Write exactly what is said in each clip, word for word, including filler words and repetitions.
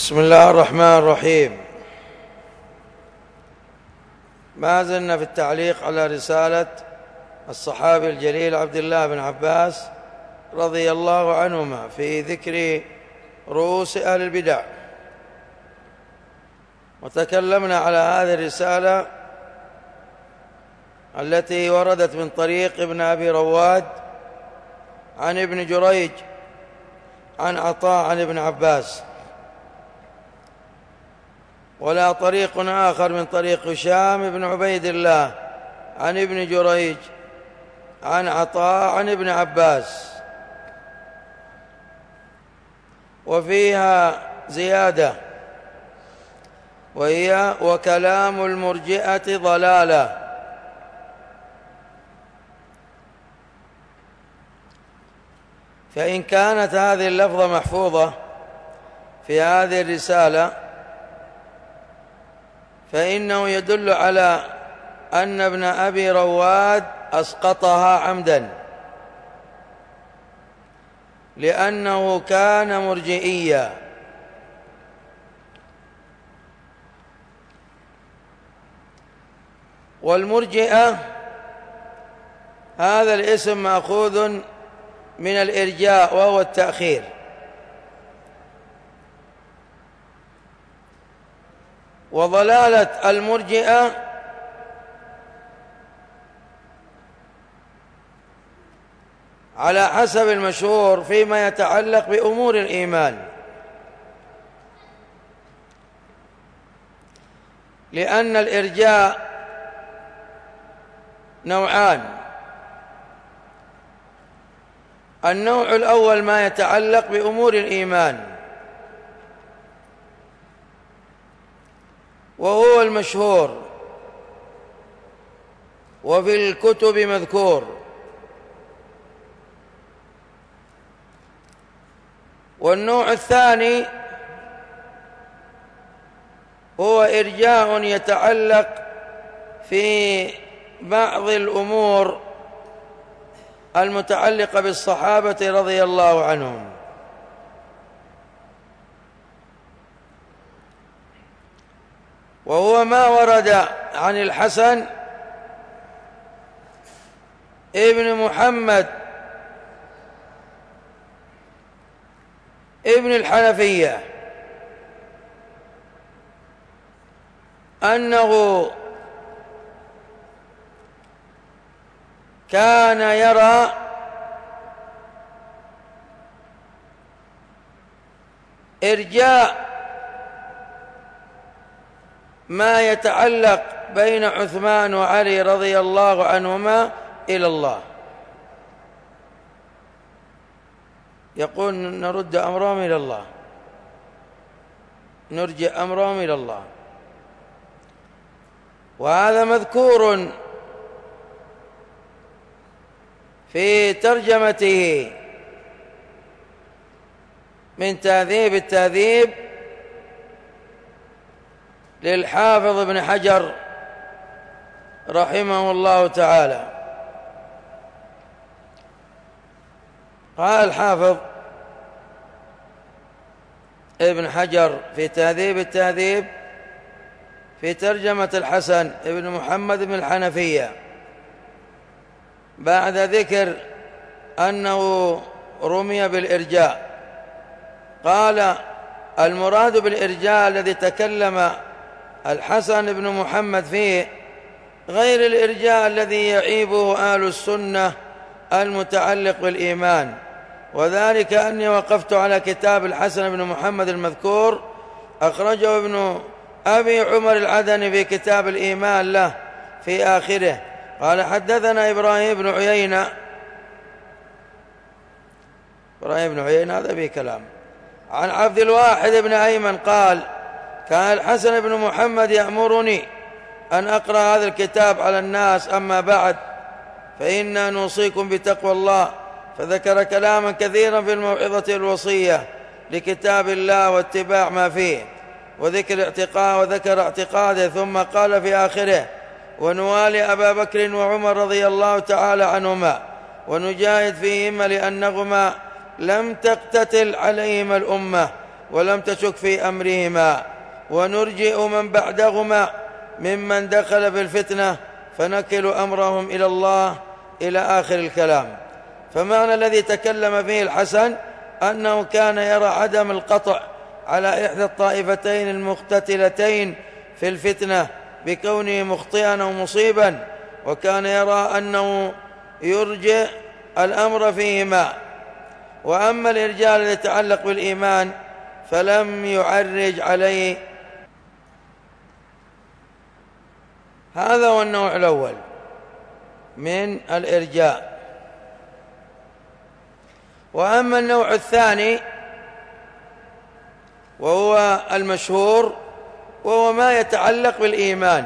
بسم الله الرحمن الرحيم. ما زلنا في التعليق على رسالة الصحابي الجليل عبد الله بن عباس رضي الله عنهما في ذكر رؤوس أهل البدع، وتكلمنا على هذه الرسالة التي وردت من طريق ابن أبي رواد عن ابن جريج عن عطاء عن ابن عباس، ولا طريق آخر من طريق هشام بن عبيد الله عن ابن جريج عن عطاء عن ابن عباس، وفيها زيادة وهي وكلام المرجئة ضلالة. فإن كانت هذه اللفظة محفوظة في هذه الرسالة فإنه يدل على أن ابن أبي رواد أسقطها عمدا، لأنه كان مرجئيا، والمرجئة هذا الاسم مأخوذ من الإرجاء وهو التأخير، وضلالة المرجئة على حسب المشهور فيما يتعلق بأمور الإيمان، لأن الإرجاء نوعان: النوع الأول ما يتعلق بأمور الإيمان، وهو المشهور وفي الكتب مذكور، والنوع الثاني هو إرجاء يتعلق في بعض الأمور المتعلقة بالصحابة رضي الله عنهم، وهو ما ورد عن الحسن ابن محمد ابن الحنفية أنه كان يرى إرجاء ما يتعلق بين عثمان وعلي رضي الله عنهما إلى الله، يقول نرد أمرهم إلى الله، نرجع أمرهم إلى الله، وهذا مذكور في ترجمته من تهذيب التهذيب للحافظ ابن حجر رحمه الله تعالى. قال الحافظ ابن حجر في تهذيب التهذيب في ترجمة الحسن ابن محمد بن الحنفية بعد ذكر أنه رمي بالإرجاء، قال: المراد بالإرجاء الذي تكلم الحسن بن محمد فيه غير الإرجاء الذي يعيبه أهل السنة المتعلق بالإيمان، وذلك أني وقفت على كتاب الحسن بن محمد المذكور أخرجه ابن أبي عمر العدني في كتاب الإيمان له في آخره، قال: حدثنا إبراهيم بن عيينة. إبراهيم بن عيينة هذا به كلام. عن عبد الواحد بن أيمن قال: كان الحسن بن محمد يأمرني أن أقرأ هذا الكتاب على الناس، أما بعد فإنا نوصيكم بتقوى الله. فذكر كلاما كثيرا في الموعظة الوصية لكتاب الله واتباع ما فيه، وذكر اعتقاد وذكر اعتقاده، ثم قال في آخره: ونوالي أبا بكر وعمر رضي الله تعالى عنهما ونجاهد فيهما لأنهما لم تقتتل عليهما الأمة ولم تشك في أمرهما، ونرجئ من بعدهما ممن دخل في الفتنة فنكل أمرهم إلى الله إلى آخر الكلام. فمعنى الذي تكلم فيه الحسن أنه كان يرى عدم القطع على إحدى الطائفتين المقتتلتين في الفتنة بكونه مخطئا أو مصيبا، وكان يرى أنه يرجئ الأمر فيهما. وأما الإرجاء الذي يتعلق بالإيمان فلم يعرج عليه. هذا هو النوع الأول من الإرجاء. وأما النوع الثاني وهو المشهور وهو ما يتعلق بالإيمان،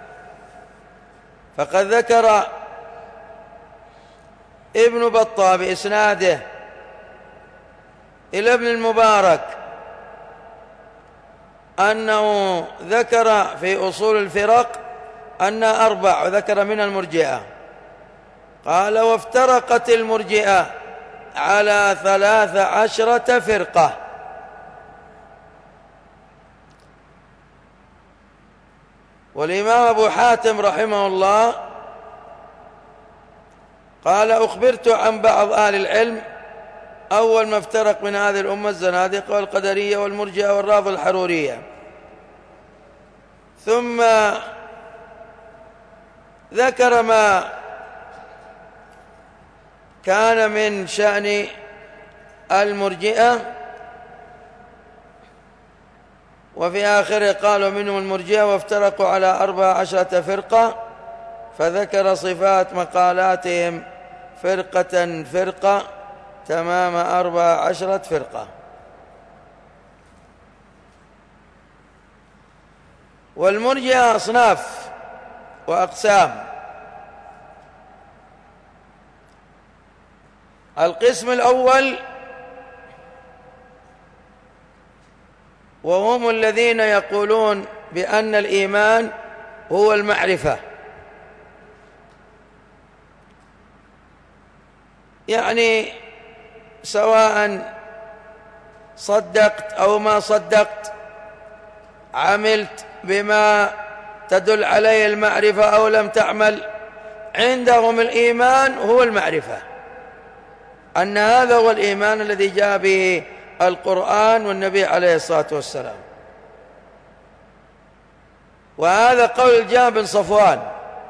فقد ذكر ابن بطة بإسناده إلى ابن المبارك أنه ذكر في أصول الفرق أن أربع، وذكر من المرجئة. قال: وافترقت المرجئة على ثلاث عشرة فرقة. والإمام أبو حاتم رحمه الله قال: أخبرت عن بعض أهل العلم أول ما افترق من هذه الأمة الزنادقة والقدرية والمرجئة والرافضة الحرورية. ثم ذكر ما كان من شأن المرجئة، وفي آخره قالوا منهم المرجئة وافترقوا على أربع عشرة فرقة، فذكر صفات مقالاتهم فرقة فرقة تمام أربع عشرة فرقة. والمرجئة أصناف وأقسام. القسم الأول وهم الذين يقولون بأن الإيمان هو المعرفة، يعني سواء صدقت أو ما صدقت، عملت بما تدل عليه المعرفة أو لم تعمل، عندهم الإيمان هو المعرفة، أن هذا هو الإيمان الذي جاء به القرآن والنبي عليه الصلاة والسلام. وهذا قول الجهم بن صفوان.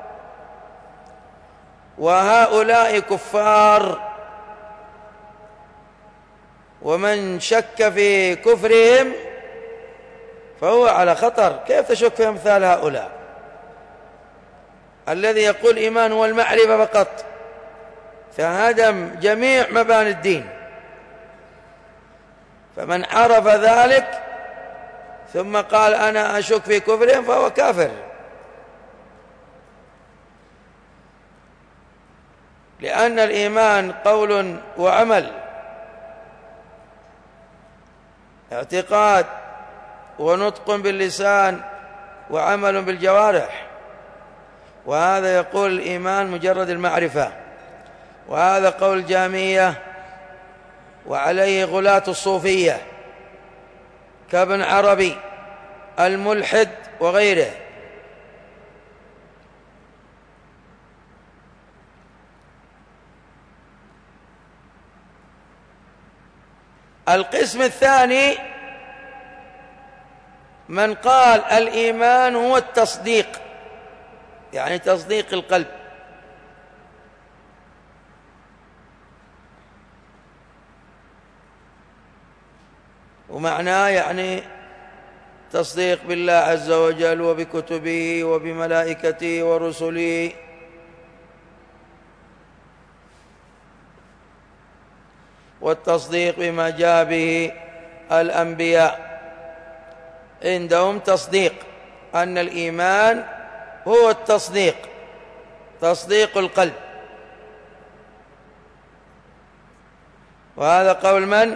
وهؤلاء كفار، ومن شك في كفرهم فهو على خطر. كيف تشك في أمثال هؤلاء؟ الذي يقول إيمان هو المعرفة فقط، فهدم جميع مباني الدين. فمن عرف ذلك ثم قال أنا أشك في كفرهم فهو كافر، لأن الإيمان قول وعمل، اعتقاد ونطق باللسان وعمل بالجوارح. وهذا يقول الإيمان مجرد المعرفة، وهذا قول الجهمية وعليه غلاة الصوفية كابن عربي الملحد وغيره. القسم الثاني من قال الإيمان هو التصديق، يعني تصديق القلب، ومعناه يعني تصديق بالله عز وجل وبكتبه وبملائكته ورسله، والتصديق بما جاء به الأنبياء. عندهم تصديق، أن الإيمان هو التصديق، تصديق القلب. وهذا قول من؟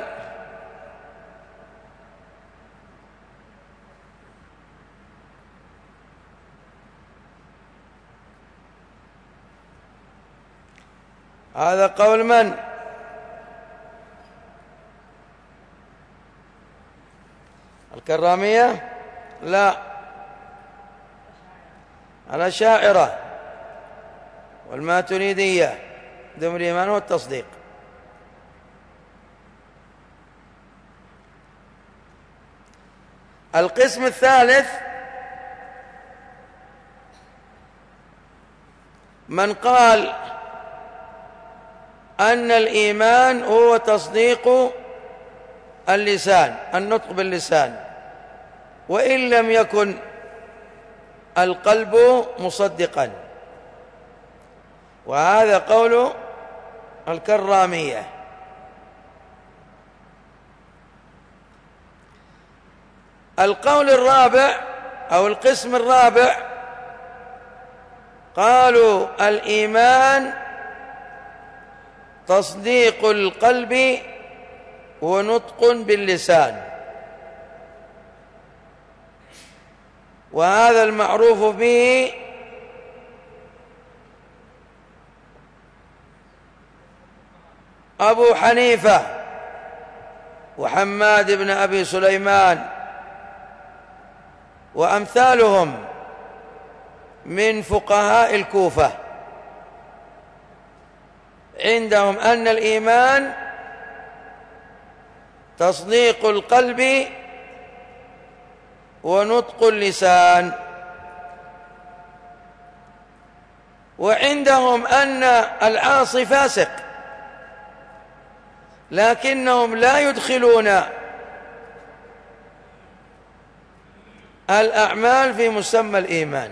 هذا قول من؟ الكرامية؟ لا، الأشاعرة والماتريدية عندهم الإيمان والتصديق. القسم الثالث من قال أن الإيمان هو تصديق اللسان، النطق باللسان، وإن لم يكن القلب مصدقا، وهذا قول الكرامية. القول الرابع أو القسم الرابع قالوا الإيمان تصديق القلب ونطق باللسان، وهذا المعروف به أبو حنيفة وحماد بن أبي سليمان وأمثالهم من فقهاء الكوفة، عندهم أن الإيمان تصديق القلب ونطق اللسان، وعندهم أن العاصي فاسق، لكنهم لا يدخلون الأعمال في مسمى الإيمان.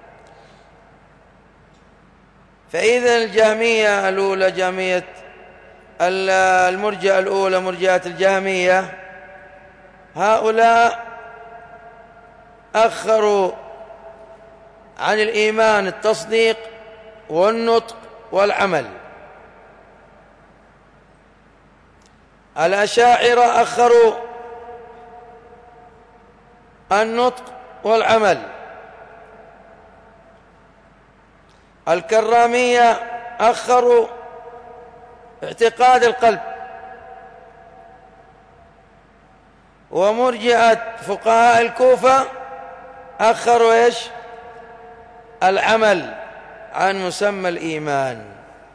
فإذا الجهمية الأولى، جهمية المرجئة الأولى، مرجئة الجهمية، هؤلاء أخروا عن الإيمان التصديق والنطق والعمل. الأشاعرة أخروا النطق والعمل. الكرامية أخروا اعتقاد القلب. ومرجئة فقهاء الكوفة أخروا إيش؟ العمل عن مسمى الإيمان.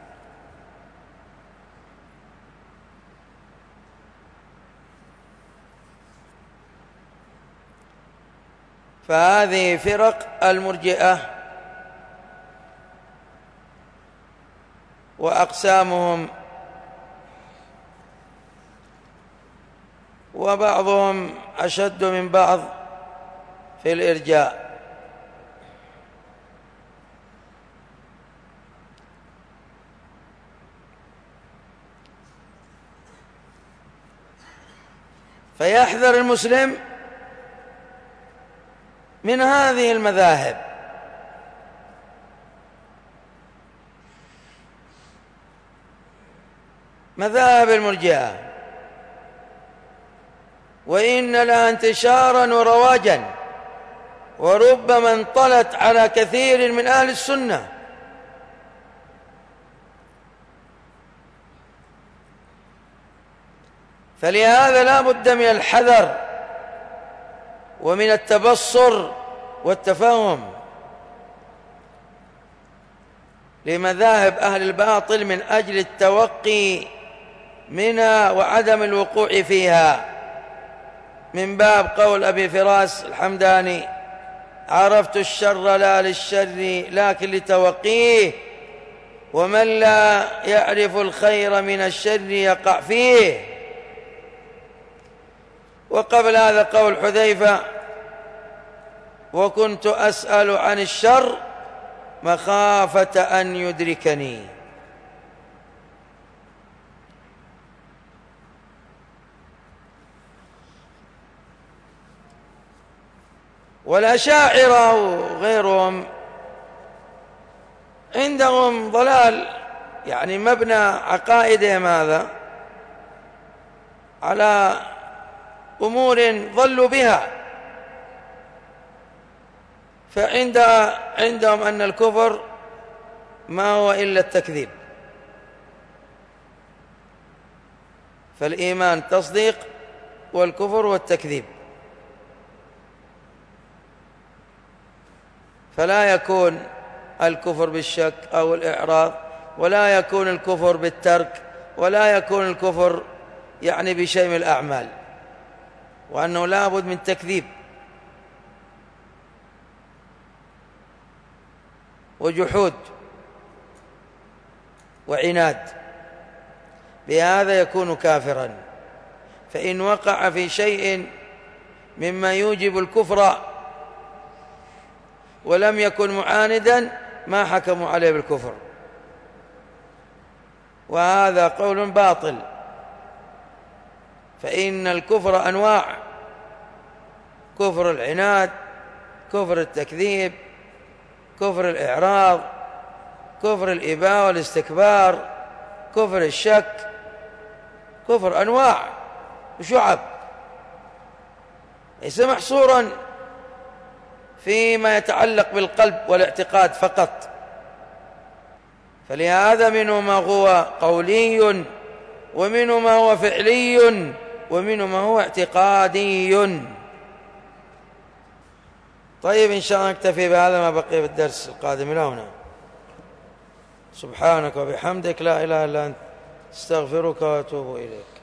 فهذه فرق المرجئة وأقسامهم، وبعضهم أشد من بعض في الإرجاء. فيحذر المسلم من هذه المذاهب، مذاهب المرجئة، وإن لها انتشارا ورواجا، وربما انطلت على كثير من أهل السنة. فلهذا لا بد من الحذر ومن التبصر والتفهم لمذاهب أهل الباطل من أجل التوقي منها وعدم الوقوع فيها، من باب قول أبي فراس الحمداني: عرفت الشر لا للشر لكن لتوقيه، ومن لا يعرف الخير من الشر يقع فيه. وقبل هذا قول حذيفة: وكنت أسأل عن الشر مخافة أن يدركني. والأشاعرة وغيرهم عندهم ضلال، يعني مبنى عقائدهم هذا على أمور ضلوا بها. فعند عندهم أن الكفر ما هو إلا التكذيب، فالإيمان تصديق والكفر والتكذيب. فلا يكون الكفر بالشك أو الإعراض، ولا يكون الكفر بالترك، ولا يكون الكفر يعني بشيء من الأعمال، وأنه لا بد من تكذيب وجحود وعناد، بهذا يكون كافرا. فإن وقع في شيء مما يوجب الكفر ولم يكن معاندا ما حكموا عليه بالكفر، وهذا قول باطل. فإن الكفر أنواع: كفر العناد، كفر التكذيب، كفر الإعراض، كفر الإباء والاستكبار، كفر الشك، كفر أنواع وشعب، ليس محصورا فيما يتعلق بالقلب والاعتقاد فقط. فلهذا منه ما هو قولي، ومنه ما هو فعلي، ومنه ما هو اعتقادي. طيب، إن شاء الله نكتفي بهذا، ما بقي بالدرس القادم إلى هنا. سبحانك وبحمدك، لا إله إلا أنت، استغفرك وأتوب إليك.